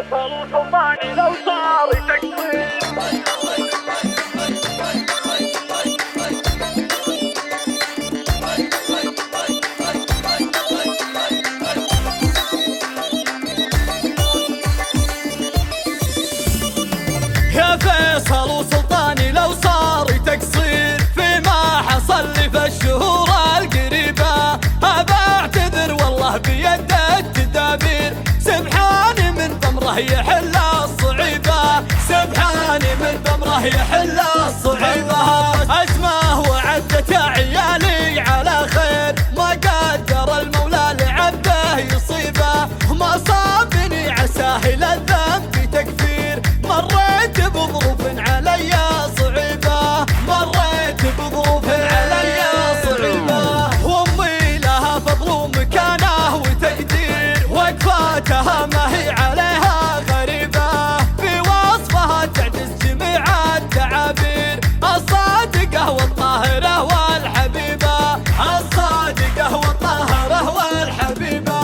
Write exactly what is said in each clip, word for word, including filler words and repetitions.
فيصل سلطاني لو صار تكسير. يا فيصل وسلطاني لو صار تقصير فيما حصل لي في الشهور القريبة، أبى أعتذر والله بيد التدابير، سبحاني من ضمره يحل الصعيبة، سبحاني من ضمره يحل الصعيبة. أسماه وعدت عيالي على خير، ما قدر المولى لعبده يصيبه، ما صابني عساه للذنب تكفير، مريت بظروف علي صعيبة، مريت بظروف علي صعيبة، وامي لها فضل ومكانه وتقدير، وقفاتها ما هي عليها غريبة، في وصفها تعجز جميع التعابير، الصادقة والطاهرة والحبيبة، الصادقة والطاهرة والحبيبة،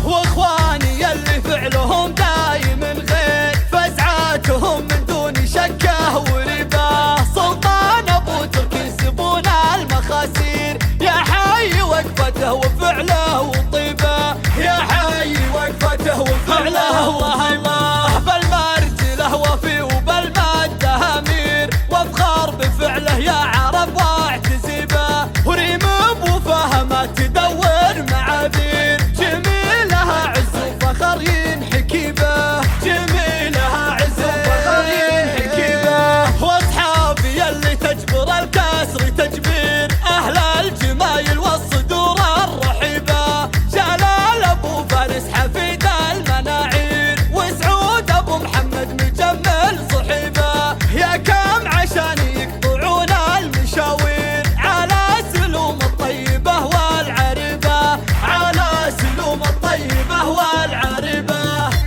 واخواني اللي فعلهم دايم غير، فزعاتهم من دون شكه وريبة، سلطان ابو تركي يسبون المخاسير، يا حي وقفته وفعله وطيبه، يا حي وقفته وفعله الله الله، بالمرجله وفي وبالماده امير، وافخر بفعله يا عرب واعتزيبه، وريم بوفاه ما تدور معابير، جميلها عز وفخر ينحكي به، جميلها عز وفخر ينحكي به، واصحابي اللي تجبر الكسر تجبير، اهل الجمايل والصدور الرحيبه، جلال ابو فارس حفيد المناعير، وسعود ابو محمد مجمل صحيبه، يا كم عشان يقطعون المشاوير، على سلوم الطيبه والعريبه، على سلوم الطيبه والعريبه.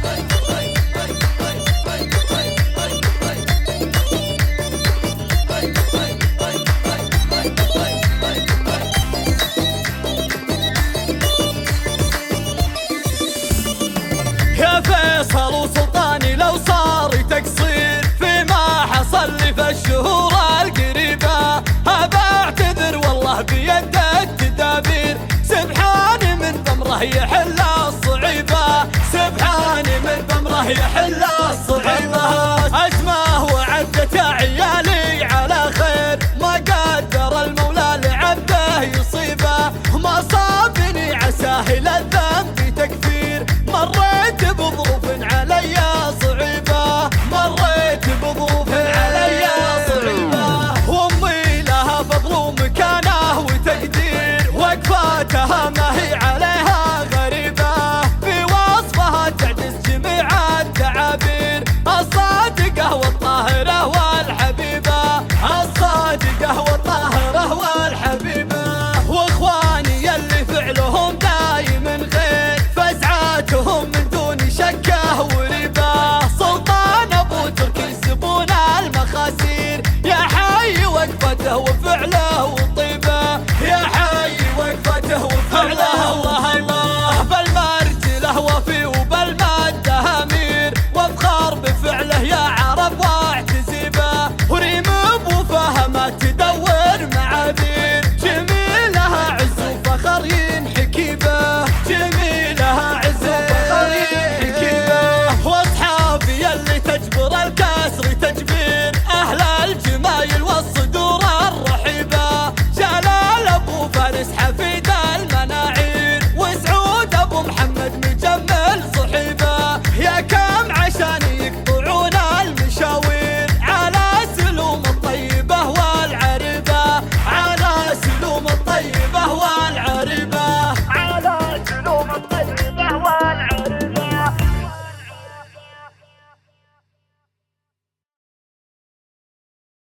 يا فيصل وسلطاني لو صار تقصير فيما حصل لي في الشهور القريبة، أبى أعتذر والله بيد التدابير، سبحاني من ضمره يحل الصعيبة، سبحاني من ضمره يحل الصعيبة. أسماه وعدت عيالي على خير، ما قدر المولى لعبده يصيبه، ما صابني عساه للذنب تكفير، مريت بظروف علي صعيبة، مريت بظروف علي صعيبة، وامي لها فضل ومكانه وتقدير، وقفاتها ما هي عليها غريبة، في وصفها تعجز جميع التعابير، الصادقة والطاهرة والحبيبة، الصادقة والطاهرة والحبيبة، واخواني اللي فعلهم دايم غير، فزعاتهم من دون شكه وريبة، سلطان ابو تركي يسبون المخاسير، يا حي وقفته وفعله وطيبه، يا حي وقفته وفعله الله الله، بالمرجله وفي وبالماده امير، وافخر بفعله يا عرب واعتزيبه، وريم بوفاه ما تدور معابير، جميلها عز وفخر ينحكي به، جميلها عز وفخر ينحكي به، واصحابي اللي تجبر الكسر تجبير، اهل الجمايل والصدور الرحيبه، جلال ابو فارس حفيد